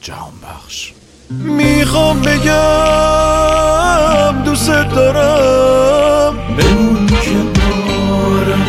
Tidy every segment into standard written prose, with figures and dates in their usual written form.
جهان بخش. میخوام بگم دوست دارم، بمون کنارم،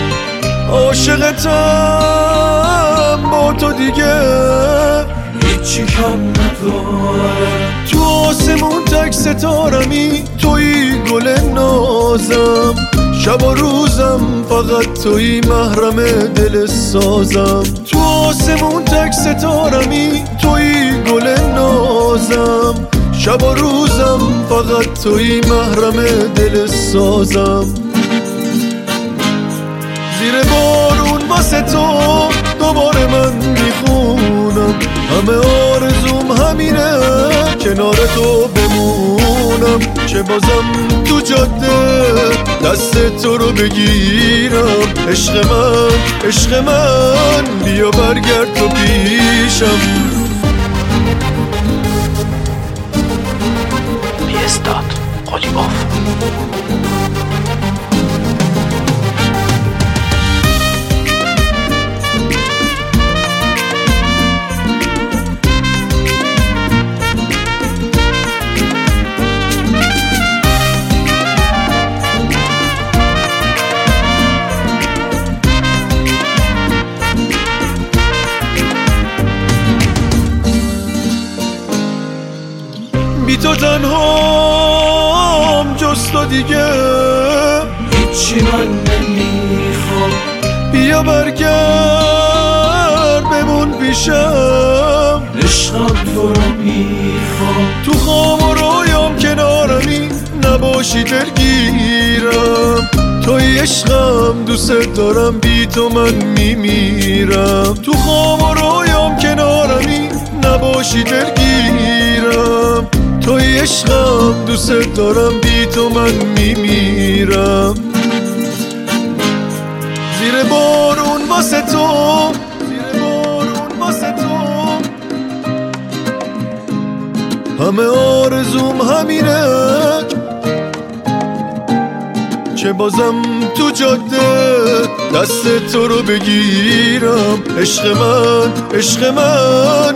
عاشقتم، با تو دیگه هیچی کم نداره. تو آسمون تک ستارمی، توی گل نازم، شب و روزم فقط توی محرم دل سازم. تو آسمون تک ستارمی، توی گل نازم، شب و روزم فقط توی محرم دل سازم. زیر بارون واسه تو دوباره من میخونم، همه آرزوم همینه کنار تو بمونم. چه بازم تو جاده دست تو رو بگیرم، عشق من، عشق من، بیا برگرد تو پیشم. P.S. Qolipov. بی تو تنهام، جز تو دیگه هیچی من نمیخوام. بیا برگرد بمون پیشم، عشقم تو رو میخوام. تو خواب و رویام کنارمی، نباشی دلگیرم. توی عشقم دوست دارم، بی تو من میمیرم. تو خواب و رویام کنارمی، نباشی دلگیرم. توی عشقم دوست دارم، بی تو من میمیرم. زیر بارون واسه تو، زیر بارون واسه تو، همه آرزوم همینه که بازم تو جاده دست تو رو بگیرم. عشق من، عشق من،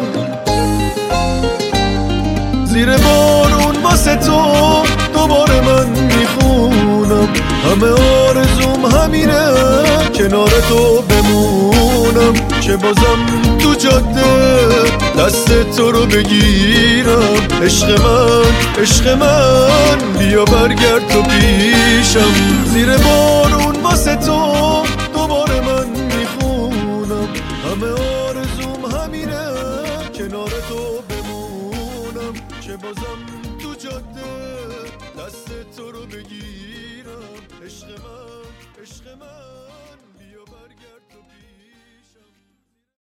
زیر بارون واسه تو دوباره من میخونم، همه آرزوم همینه کنار تو بمونم. که بازم تو جاده دست تو رو بگیرم. عشق من، عشق من، بیا برگرد تو پیشم. زیر بارون واسه تو دوباره من میخونم، همه آرزوم همینه کنار تو بمونم. که بازم تو جاده دست تو رو بگیرم. عشق من، عشق من، بیا برگرد تو پیشم.